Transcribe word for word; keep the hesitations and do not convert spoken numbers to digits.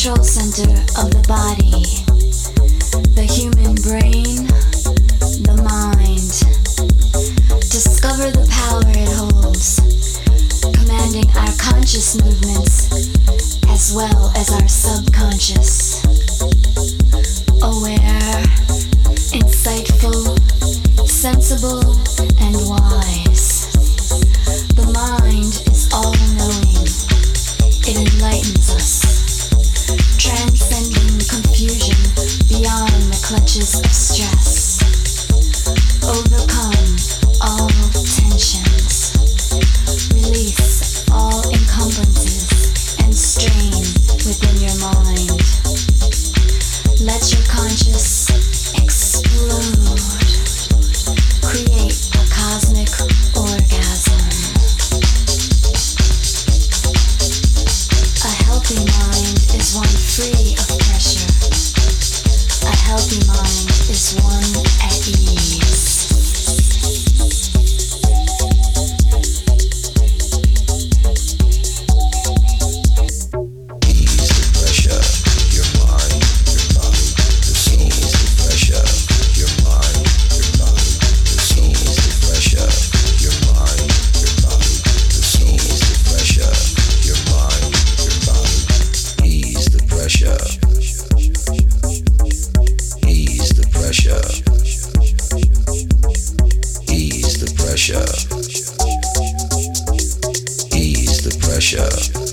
control center of the body, the human brain, the mind. Discover the power it holds, commanding our conscious movements as well as our subconscious. Aware, insightful, sensible, and wise. The mind is all-knowing. It enlightens us, transcending confusion beyond the clutches of stress. Overcome all tensions. Release all encumbrances and strain within your mind. Let your conscious explode. Create a cosmic orgasm. A healthy mind is one free of pressure. A healthy mind is one at ease. Ease the pressure.